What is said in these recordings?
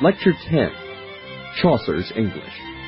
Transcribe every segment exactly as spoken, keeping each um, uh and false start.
Lecture ten, Chaucer's English.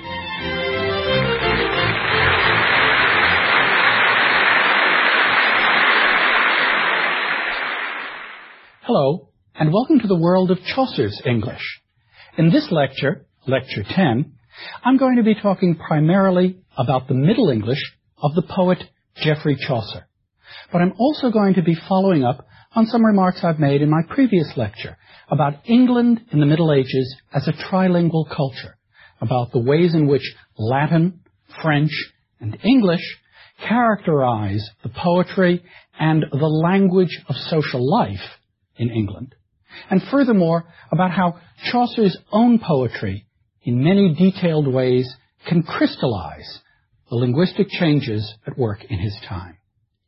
Hello, and welcome to the world of Chaucer's English. In this lecture, Lecture ten, I'm going to be talking primarily about the Middle English of the poet Geoffrey Chaucer. But I'm also going to be following up on some remarks I've made in my previous lecture about England in the Middle Ages as a trilingual culture, about the ways in which Latin, French, and English characterize the poetry and the language of social life in England, and furthermore about how Chaucer's own poetry in many detailed ways can crystallize the linguistic changes at work in his time.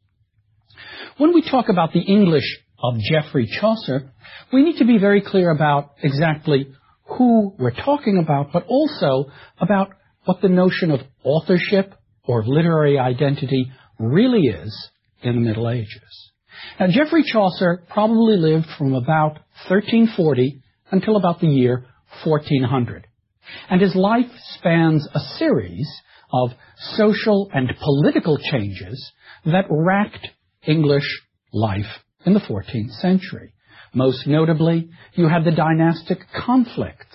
When we talk about the English of Geoffrey Chaucer, we need to be very clear about exactly who we're talking about, but also about what the notion of authorship or literary identity really is in the Middle Ages. Now, Geoffrey Chaucer probably lived from about thirteen forty until about the year fourteen hundred. And his life spans a series of social and political changes that racked English life in the fourteenth century. Most notably, you had the dynastic conflicts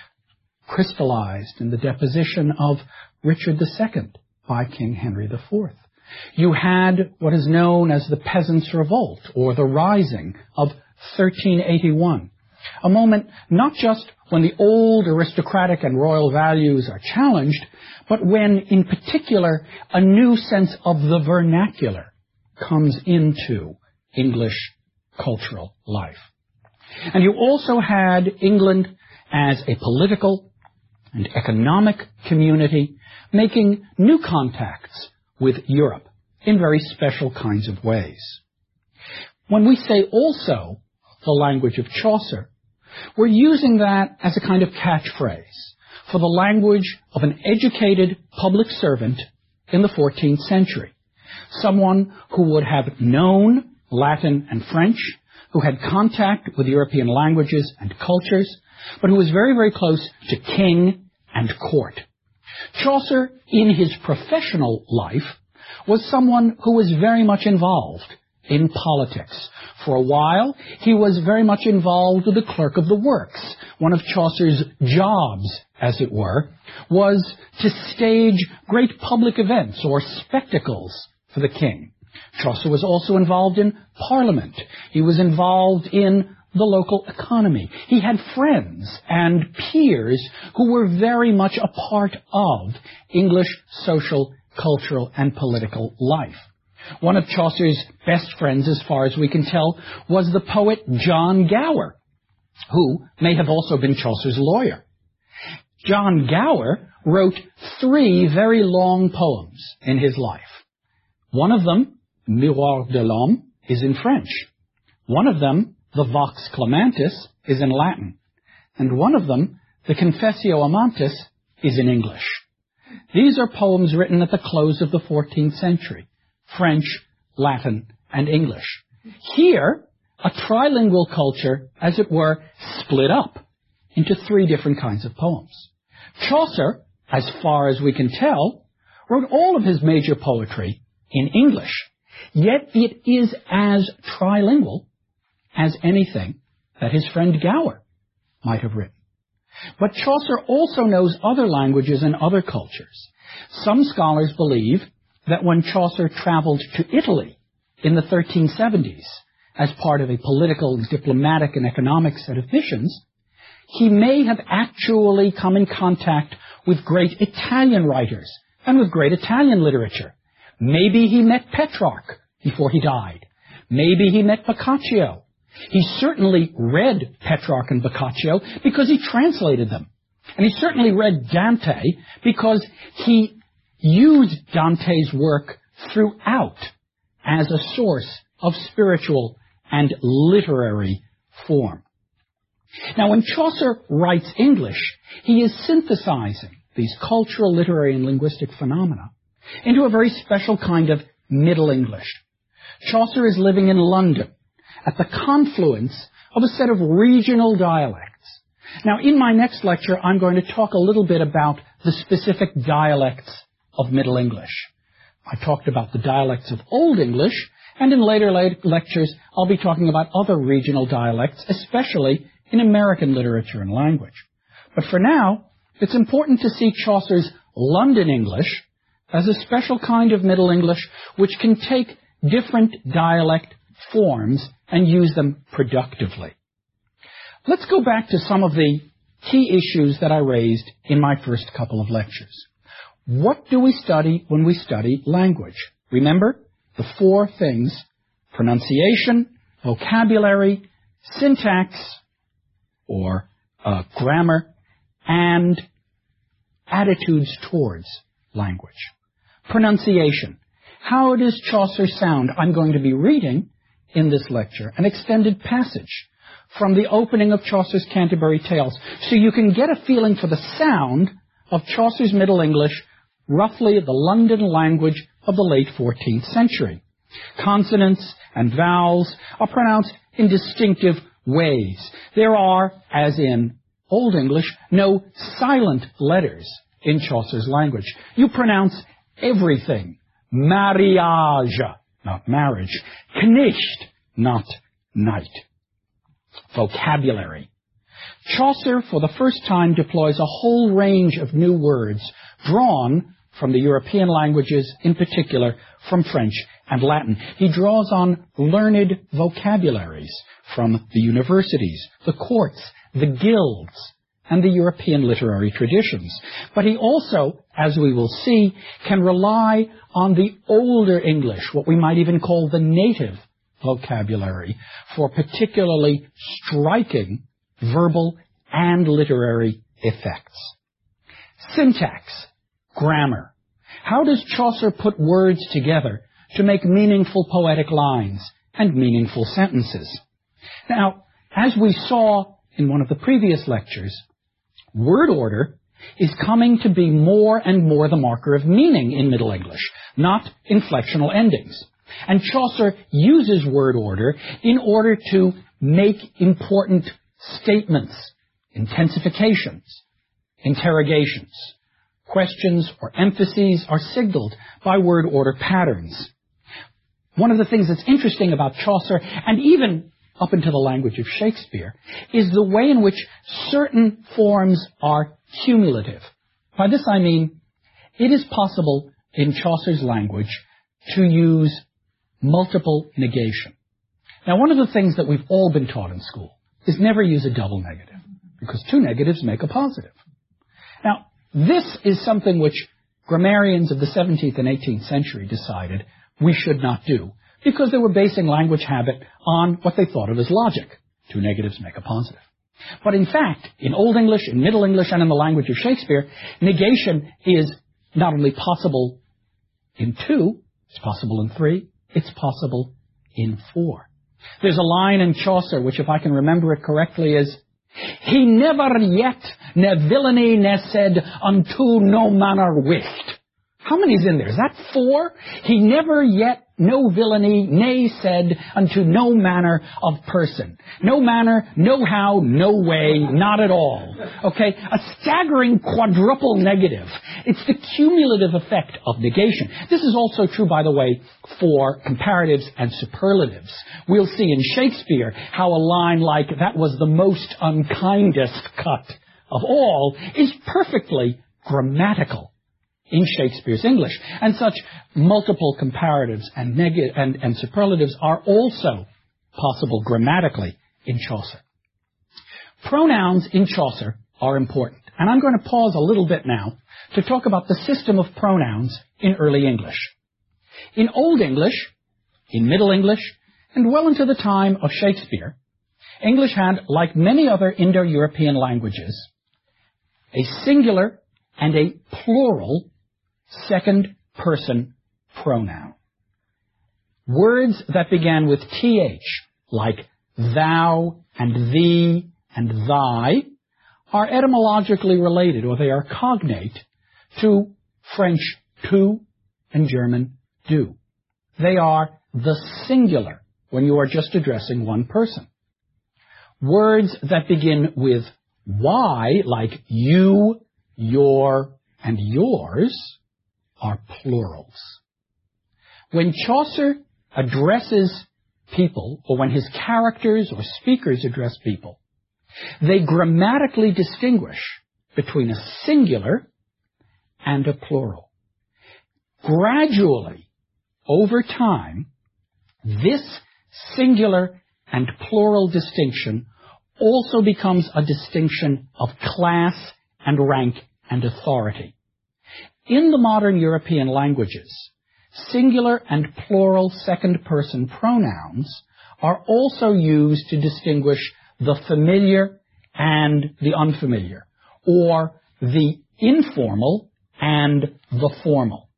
crystallized in the deposition of Richard the Second by King Henry the Fourth. You had what is known as the Peasants' Revolt, or the Rising of thirteen eighty-one, a moment not just when the old aristocratic and royal values are challenged, but when, in particular, a new sense of the vernacular comes into English cultural life. And you also had England as a political and economic community making new contacts with Europe in very special kinds of ways. When we say also the language of Chaucer, we're using that as a kind of catchphrase for the language of an educated public servant in the fourteenth century, someone who would have known Latin and French, who had contact with European languages and cultures, but who was very, very close to king and court. Chaucer, in his professional life, was someone who was very much involved in politics. For a while, he was very much involved with the Clerk of the Works. One of Chaucer's jobs, as it were, was to stage great public events or spectacles for the king. Chaucer was also involved in Parliament. He was involved in the local economy. He had friends and peers who were very much a part of English social, cultural, and political life. One of Chaucer's best friends, as far as we can tell, was the poet John Gower, who may have also been Chaucer's lawyer. John Gower wrote three very long poems in his life. One of them, Miroir de l'Homme, is in French. One of them, the Vox Clamantis, is in Latin. And one of them, the Confessio Amantis, is in English. These are poems written at the close of the fourteenth century. French, Latin, and English. Here, a trilingual culture, as it were, split up into three different kinds of poems. Chaucer, as far as we can tell, wrote all of his major poetry in English, yet it is as trilingual as anything that his friend Gower might have written. But Chaucer also knows other languages and other cultures. Some scholars believe that when Chaucer traveled to Italy in the thirteen seventies as part of a political, diplomatic, and economic set of missions, he may have actually come in contact with great Italian writers and with great Italian literature. Maybe he met Petrarch before he died. Maybe he met Boccaccio. He certainly read Petrarch and Boccaccio because he translated them. And he certainly read Dante because he used Dante's work throughout as a source of spiritual and literary form. Now, when Chaucer writes English, he is synthesizing these cultural, literary, and linguistic phenomena into a very special kind of Middle English. Chaucer is living in London at the confluence of a set of regional dialects Now, in my next lecture, I'm going to talk a little bit about the specific dialects of Middle English. I talked about the dialects of Old English, and in later lectures, I'll be talking about other regional dialects, especially in American literature and language. But for now, it's important to see Chaucer's London English as a special kind of Middle English which can take different dialect forms and use them productively. Let's go back to some of the key issues that I raised in my first couple of lectures. What do we study when we study language? Remember the four things: pronunciation, vocabulary, syntax, or uh, grammar, and attitudes towards language. Pronunciation. How does Chaucer sound? I'm going to be reading in this lecture an extended passage from the opening of Chaucer's Canterbury Tales, so you can get a feeling for the sound of Chaucer's Middle English, roughly the London language of the late fourteenth century. Consonants and vowels are pronounced in distinctive ways. There are, as in Old English, no silent letters in Chaucer's language. You pronounce everything. Mariage, not marriage. Knecht, not knight. Vocabulary. Chaucer, for the first time, deploys a whole range of new words drawn from the European languages, in particular from French and Latin. He draws on learned vocabularies from the universities, the courts, the guilds, and the European literary traditions. But he also, as we will see, can rely on the older English, what we might even call the native vocabulary, for particularly striking verbal and literary effects. Syntax, grammar. How does Chaucer put words together to make meaningful poetic lines and meaningful sentences? Now, as we saw in one of the previous lectures, word order is coming to be more and more the marker of meaning in Middle English, not inflectional endings. And Chaucer uses word order in order to make important statements, intensifications, interrogations. Questions or emphases are signaled by word order patterns. One of the things that's interesting about Chaucer, and even up into the language of Shakespeare, is the way in which certain forms are cumulative. By this I mean, it is possible in Chaucer's language to use multiple negation. Now, one of the things that we've all been taught in school is never use a double negative, because two negatives make a positive. Now, this is something which grammarians of the seventeenth and eighteenth century decided we should not do, because they were basing language habit on what they thought of as logic. Two negatives make a positive. But in fact, in Old English, in Middle English, and in the language of Shakespeare, negation is not only possible in two, it's possible in three, it's possible in four. There's a line in Chaucer which, if I can remember it correctly, is, "He never yet ne villainy ne said unto no manner wished." How many's in there? Is that four? He never yet no villainy, nay said unto no manner of person. No manner, no how, no way, not at all. Okay? A staggering quadruple negative. It's the cumulative effect of negation. This is also true, by the way, for comparatives and superlatives. We'll see in Shakespeare how a line like, "That was the most unkindest cut of all," is perfectly grammatical in Shakespeare's English. And such multiple comparatives and, neg- and, and superlatives are also possible grammatically in Chaucer. Pronouns in Chaucer are important. And I'm going to pause a little bit now to talk about the system of pronouns in early English. In Old English, in Middle English, and well into the time of Shakespeare, English had, like many other Indo-European languages, a singular and a plural second-person pronoun. Words that began with th, like thou and thee and thy, are etymologically related, or they are cognate to French tu and German du. They are the singular when you are just addressing one person. Words that begin with Y, like you, your, and yours, are plurals. When Chaucer addresses people, or when his characters or speakers address people, they grammatically distinguish between a singular and a plural. Gradually, over time, this singular and plural distinction also becomes a distinction of class and rank and authority. In the modern European languages, singular and plural second-person pronouns are also used to distinguish the familiar and the unfamiliar, or the informal and the formal.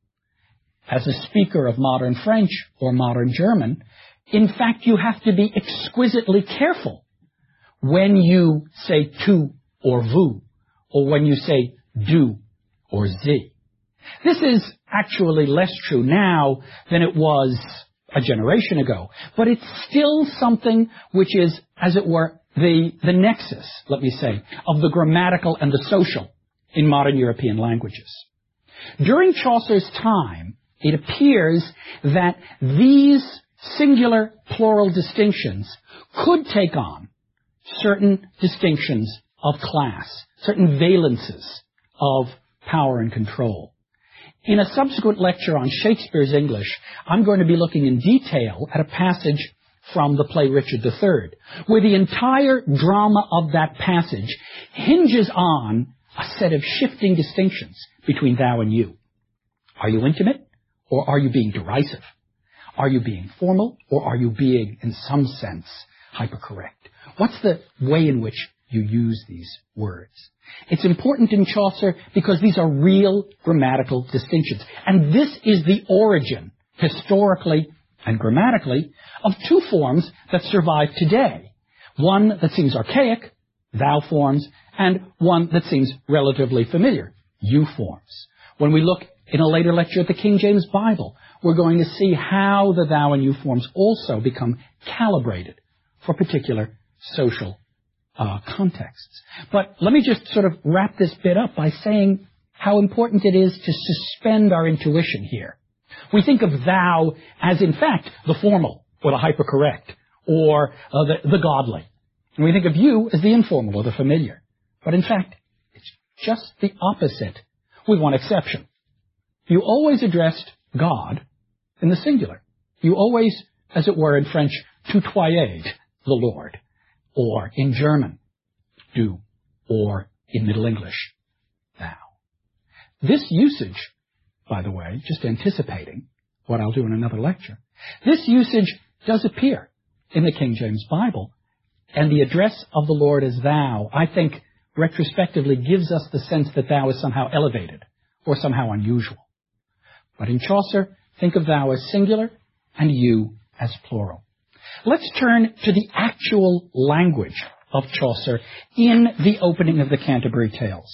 As a speaker of modern French or modern German, in fact, you have to be exquisitely careful when you say tu or vous, or when you say du or sie. This is actually less true now than it was a generation ago, but it's still something which is, as it were, the, the nexus, let me say, of the grammatical and the social in modern European languages. During Chaucer's time, it appears that these singular plural distinctions could take on certain distinctions of class, certain valences of power and control. In a subsequent lecture on Shakespeare's English, I'm going to be looking in detail at a passage from the play Richard the Third, where the entire drama of that passage hinges on a set of shifting distinctions between thou and you. Are you intimate, or are you being derisive? Are you being formal, or are you being, in some sense, hypercorrect? What's the way in which you use these words? It's important in Chaucer because these are real grammatical distinctions. And this is the origin, historically and grammatically, of two forms that survive today. One that seems archaic, thou forms, and one that seems relatively familiar, you forms. When we look in a later lecture at the King James Bible, we're going to see how the thou and you forms also become calibrated for particular social uh, contexts. But let me just sort of wrap this bit up by saying how important it is to suspend our intuition here. We think of thou as, in fact, the formal or the hypercorrect or uh, the, the godly. And we think of you as the informal or the familiar. But in fact, it's just the opposite, with one exception. You always addressed God in the singular. You always, as it were in French, tutoyed the Lord, or in German, du, or in Middle English, thou. This usage, by the way, just anticipating what I'll do in another lecture, this usage does appear in the King James Bible, and the address of the Lord as thou, I think, retrospectively gives us the sense that thou is somehow elevated, or somehow unusual. But in Chaucer, think of thou as singular and you as plural. Let's turn to the actual language of Chaucer in the opening of the Canterbury Tales.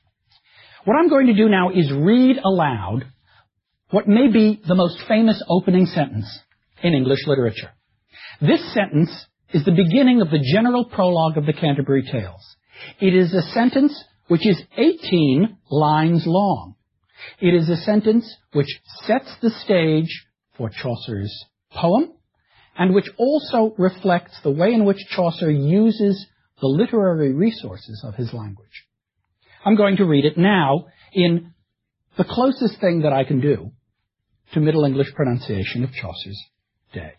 What I'm going to do now is read aloud what may be the most famous opening sentence in English literature. This sentence is the beginning of the general prologue of the Canterbury Tales. It is a sentence which is eighteen lines long. It is a sentence which sets the stage for Chaucer's poem, and which also reflects the way in which Chaucer uses the literary resources of his language. I'm going to read it now in the closest thing that I can do to Middle English pronunciation of Chaucer's day.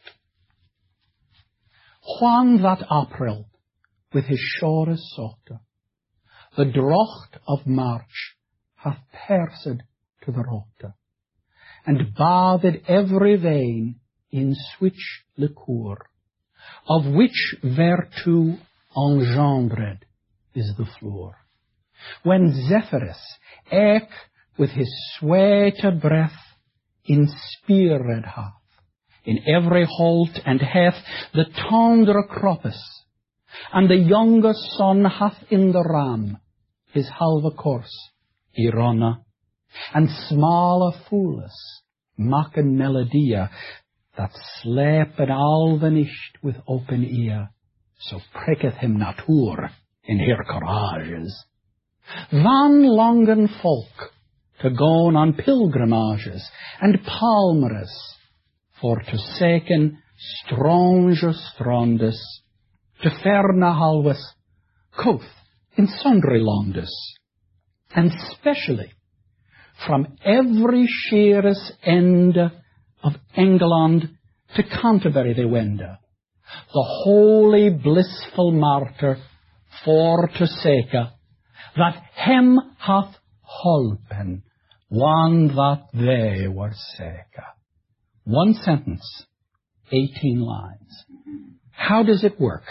Juan that April, with his shore sote, the drocht of March hath pierced to the rote, and bathed every vein in switch liqueur, of which vertu engendred is the floor. When Zephyrus eke with his sweete breath inspired hath, in every holt and hath the tendre croppus, and the younger son hath in the ram his halve course, Irona, and smaller foolis, maken melodia, that slepen alvenisht with open ear, so pricketh him natuur in her courages. Van longen folk to goon on pilgrimages and palmeres, for to seken strange strondes, to ferna halwes, coth in sundry londes, and specially from every sheerest end of England to Canterbury they wende, the holy blissful martyr for to seke, that hem hath holpen, one that they were seke. One sentence, eighteen lines. How does it work?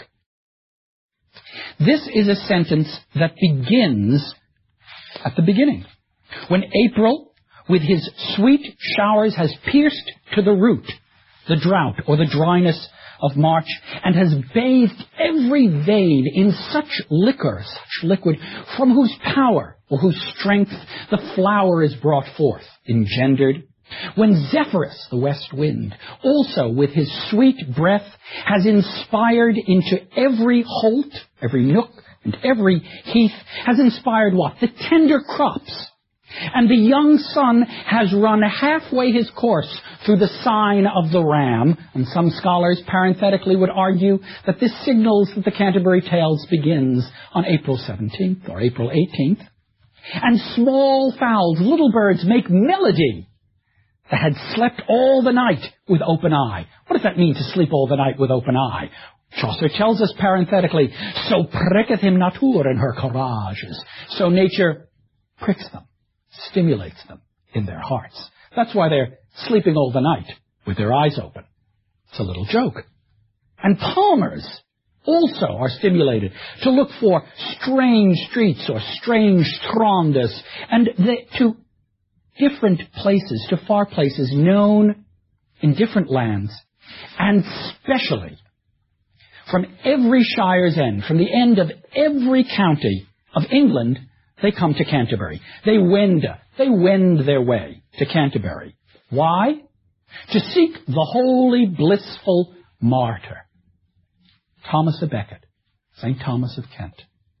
This is a sentence that begins at the beginning. When April, with his sweet showers, has pierced to the root the drought or the dryness of March, and has bathed every vein in such liquor, such liquid, from whose power or whose strength the flower is brought forth, engendered. When Zephyrus, the west wind, also with his sweet breath has inspired into every holt, every nook, and every heath, has inspired what? The tender crops. And the young sun has run halfway his course through the sign of the ram, and some scholars parenthetically would argue that this signals that the Canterbury Tales begins on April seventeenth or April eighteenth. And small fowls, little birds, make melody that had slept all the night with open eye. What does that mean, to sleep all the night with open eye? Chaucer tells us parenthetically, so pricketh him nature in her courages. So nature pricks them, stimulates them in their hearts. That's why they're sleeping all the night with their eyes open. It's a little joke. And palmers also are stimulated to look for strange streets or strange strondes, and they, to different places, to far places known in different lands, and specially from every shire's end, from the end of every county of England, they come to Canterbury. They wend, they wend their way to Canterbury. Why? To seek the holy, blissful martyr, Thomas a Becket, Saint Thomas of Kent,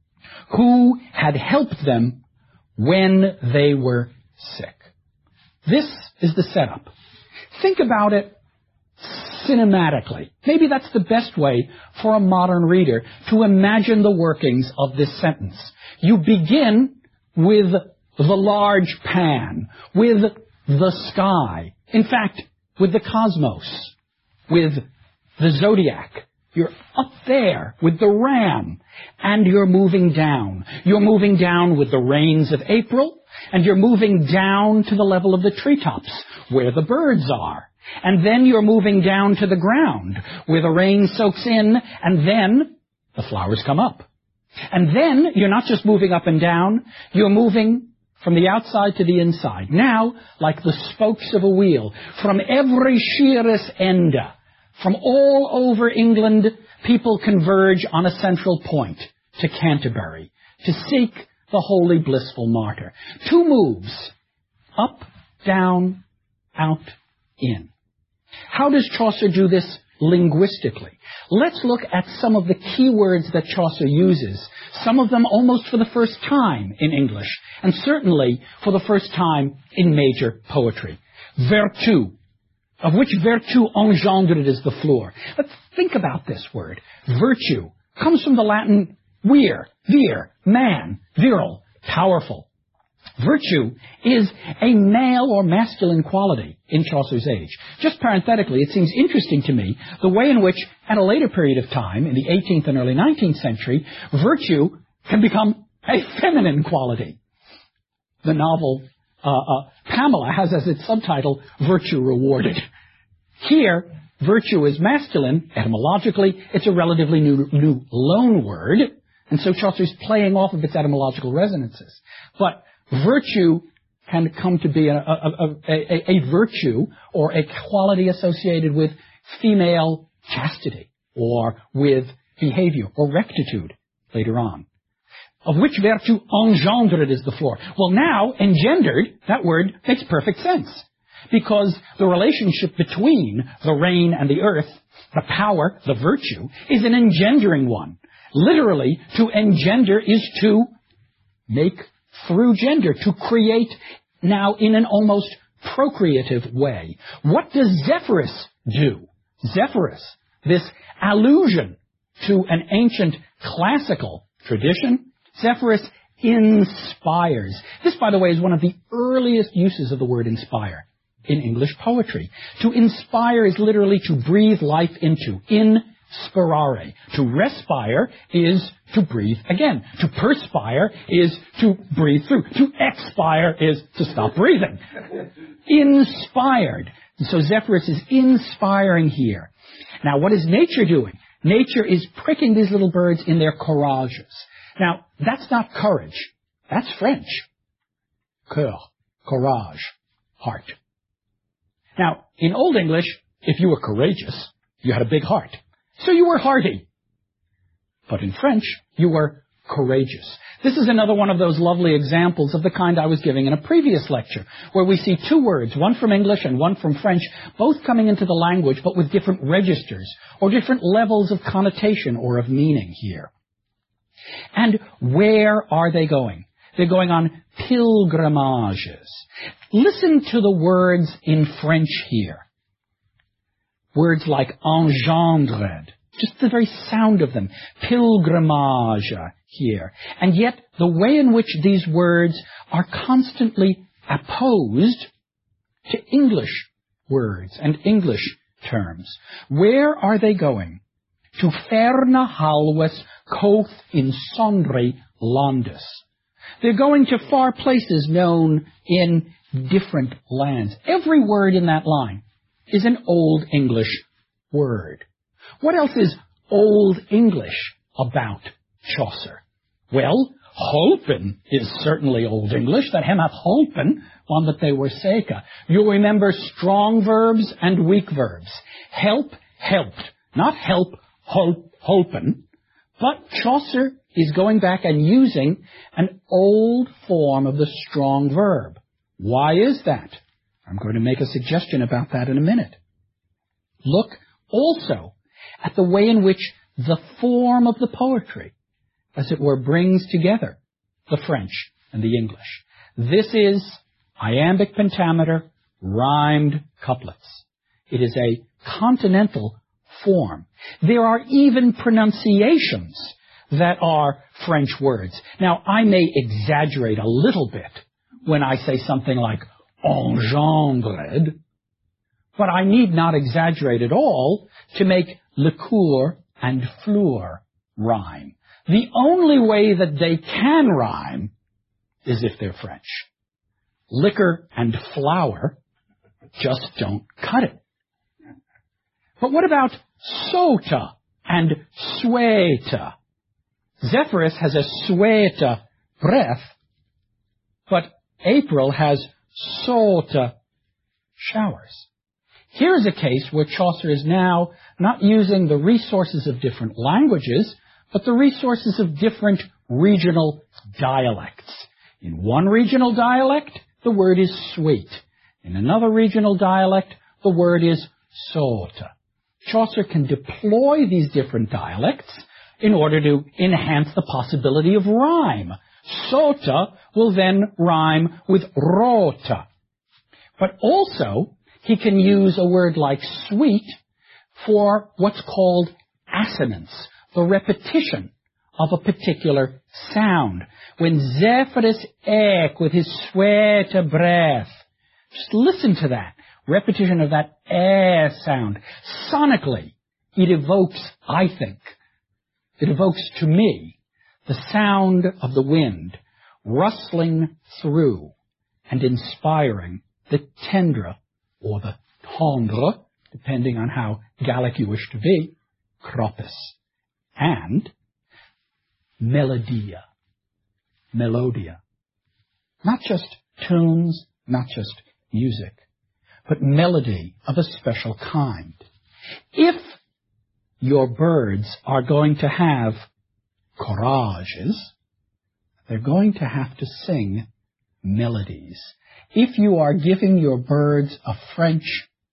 who had helped them when they were sick. This is the setup. Think about it cinematically. Maybe that's the best way for a modern reader to imagine the workings of this sentence. You begin with the large pan, with the sky, in fact, with the cosmos, with the zodiac. You're up there with the ram, and you're moving down. You're moving down with the rains of April, and you're moving down to the level of the treetops, where the birds are. And then you're moving down to the ground, where the rain soaks in, and then the flowers come up. And then you're not just moving up and down, you're moving from the outside to the inside. Now, like the spokes of a wheel, from every sheerest end, from all over England, people converge on a central point, to Canterbury, to seek the holy, blissful martyr. Two moves, up, down, out, in. How does Chaucer do this linguistically? Let's look at some of the key words that Chaucer uses, some of them almost for the first time in English, and certainly for the first time in major poetry. Vertu, of which vertu engendred is the floor. Let's think about this word. Virtue comes from the Latin vir, vir, man, virile, powerful. Virtue is a male or masculine quality in Chaucer's age. Just parenthetically, it seems interesting to me the way in which, at a later period of time, in the eighteenth and early nineteenth century, virtue can become a feminine quality. The novel uh, uh, Pamela has as its subtitle, Virtue Rewarded. Here, virtue is masculine. Etymologically, it's a relatively new, new loan word, and so Chaucer's playing off of its etymological resonances. But virtue can come to be a, a, a, a, a virtue or a quality associated with female chastity or with behavior or rectitude later on. Of which vertu engendred is the floor. Well, now, engendered, that word makes perfect sense. Because the relationship between the rain and the earth, the power, the virtue, is an engendering one. Literally, to engender is to make through gender, to create now in an almost procreative way. What does Zephyrus do? Zephyrus, this allusion to an ancient classical tradition, Zephyrus inspires. This, by the way, is one of the earliest uses of the word inspire in English poetry. To inspire is literally to breathe life into. Inspirare. To respire is to breathe again. To perspire is to breathe through. To expire is to stop breathing. Inspired. And so Zephyrus is inspiring here. Now, what is nature doing? Nature is pricking these little birds in their courages. Now, that's not courage. That's French. Cœur, courage, heart. Now, in Old English, if you were courageous, you had a big heart. So you were hearty. But in French, you were courageous. This is another one of those lovely examples of the kind I was giving in a previous lecture, where we see two words, one from English and one from French, both coming into the language, but with different registers, or different levels of connotation or of meaning here. And where are they going? They're going on pilgrimages. Listen to the words in French here. Words like engendred, just the very sound of them. Pilgrimage here. And yet, the way in which these words are constantly opposed to English words and English terms. Where are they going? To ferna halwes coth in sondre landes. They're going to far places known in different lands. Every word in that line is an Old English word. What else is Old English about Chaucer? Well, holpen is certainly Old English. That hemath holpen, one that they were seka. You'll remember strong verbs and weak verbs. Help, helped. Not help, holp, holpen. But Chaucer is going back and using an old form of the strong verb. Why is that? I'm going to make a suggestion about that in a minute. Look also at the way in which the form of the poetry, as it were, brings together the French and the English. This is iambic pentameter, rhymed couplets. It is a continental form. There are even pronunciations that are French words. Now, I may exaggerate a little bit when I say something like engendred, but I need not exaggerate at all to make liqueur and fleur rhyme. The only way that they can rhyme is if they're French. Liquor and flour just don't cut it. But what about sota and sueta? Zephyrus has a sueta breath, but April has sota showers. Here's a case where Chaucer is now not using the resources of different languages, but the resources of different regional dialects. In one regional dialect, the word is sweet. In another regional dialect, the word is sota. Chaucer can deploy these different dialects in order to enhance the possibility of rhyme. Sota will then rhyme with rota. But also, he can use a word like sweet for what's called assonance, the repetition of a particular sound. When Zephyrus eke with his sueta breath, just listen to that repetition of that eh sound. Sonically, it evokes, I think, it evokes to me the sound of the wind rustling through and inspiring the tendre or the tendre, depending on how Gallic you wish to be, cropis, and melodia, melodia. Not just tunes, not just music, but melody of a special kind. If your birds are going to have courages, they're going to have to sing melodies. If you are giving your birds a French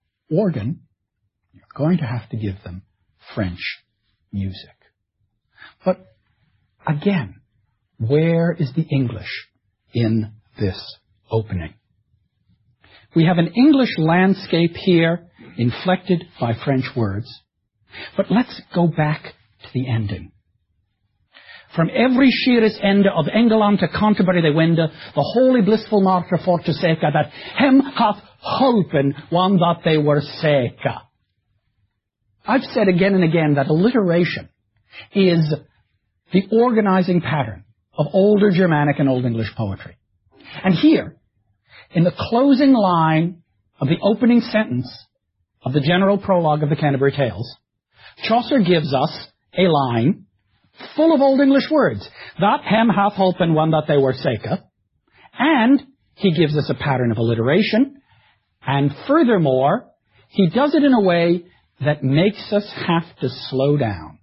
organ, you're going to have to give them French music. But again, where is the English in this opening? We have an English landscape here, inflected by French words. But let's go back to the ending. From every sheerest ende of Engeland to Canterbury they wende, the holy blissful martyr for to seka, that hem hath holpen one that they were seka. I've said again and again that alliteration is the organizing pattern of older Germanic and Old English poetry. And here, in the closing line of the opening sentence of the general prologue of the Canterbury Tales, Chaucer gives us a line full of Old English words, that hem hath holpen one that they were seka, and he gives us a pattern of alliteration, and furthermore, he does it in a way that makes us have to slow down.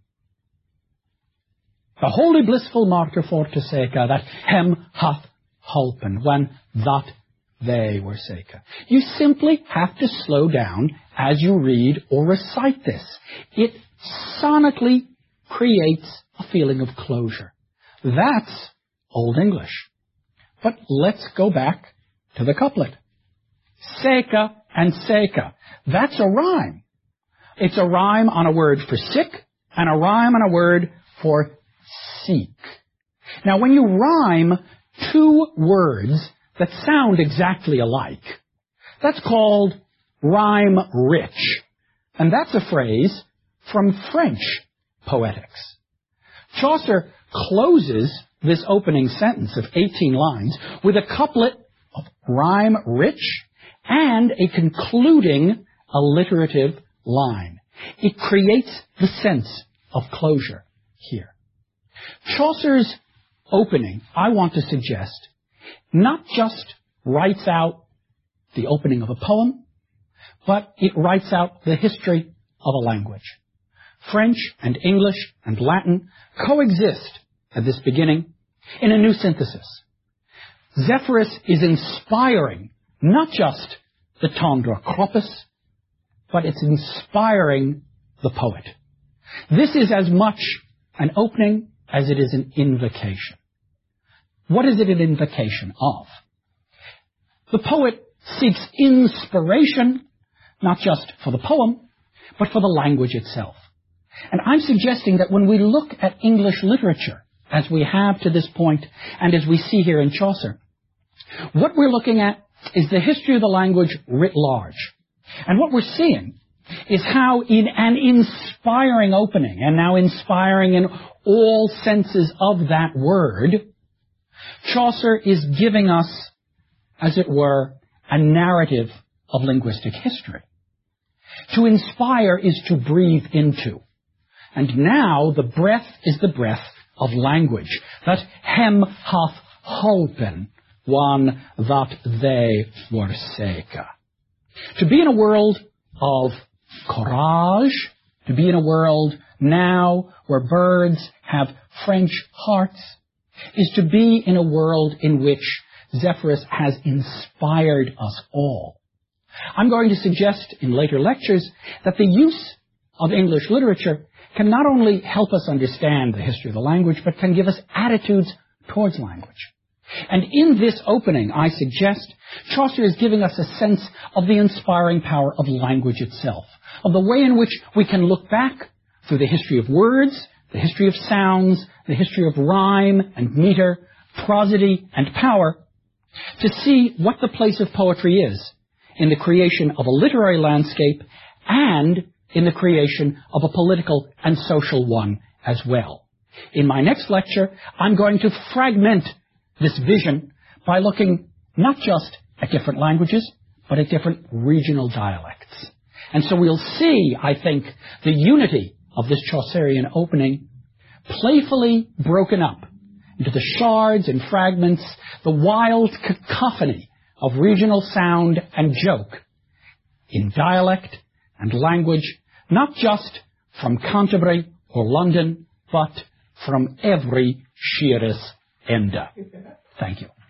The holy blissful martyr for to seka, that hem hath holpen when that they were seka. You simply have to slow down as you read or recite this. It sonically creates a feeling of closure. That's Old English. But let's go back to the couplet. Seka and seka. That's a rhyme. It's a rhyme on a word for sick and a rhyme on a word for seek. Now, when you rhyme two words that sound exactly alike, that's called rhyme rich. And that's a phrase from French poetics. Chaucer closes this opening sentence of eighteen lines with a couplet of rhyme rich and a concluding alliterative line. It creates the sense of closure here. Chaucer's opening, I want to suggest, not just writes out the opening of a poem, but it writes out the history of a language. French and English and Latin coexist at this beginning in a new synthesis. Zephyrus is inspiring not just the tendre corpus, but it's inspiring the poet. This is as much an opening as it is an invocation. What is it an invocation of? The poet seeks inspiration, not just for the poem, but for the language itself. And I'm suggesting that when we look at English literature, as we have to this point, and as we see here in Chaucer, what we're looking at is the history of the language writ large. And what we're seeing is how in an inspiring opening, and now inspiring in all senses of that word, Chaucer is giving us, as it were, a narrative of linguistic history. To inspire is to breathe into. And now the breath is the breath of language. That hem hath holpen one that they were seka. To be in a world of courage, to be in a world now where birds have French hearts, is to be in a world in which Zephyrus has inspired us all. I'm going to suggest in later lectures that the use of English literature can not only help us understand the history of the language, but can give us attitudes towards language. And in this opening, I suggest, Chaucer is giving us a sense of the inspiring power of language itself, of the way in which we can look back through the history of words, the history of sounds, the history of rhyme and meter, prosody and power, to see what the place of poetry is in the creation of a literary landscape and in the creation of a political and social one as well. In my next lecture, I'm going to fragment this vision by looking not just at different languages, but at different regional dialects. And so we'll see, I think, the unity of this Chaucerian opening playfully broken up into the shards and fragments, the wild cacophony of regional sound and joke in dialect and language, not just from Canterbury or London, but from every sheerest ende. Thank you.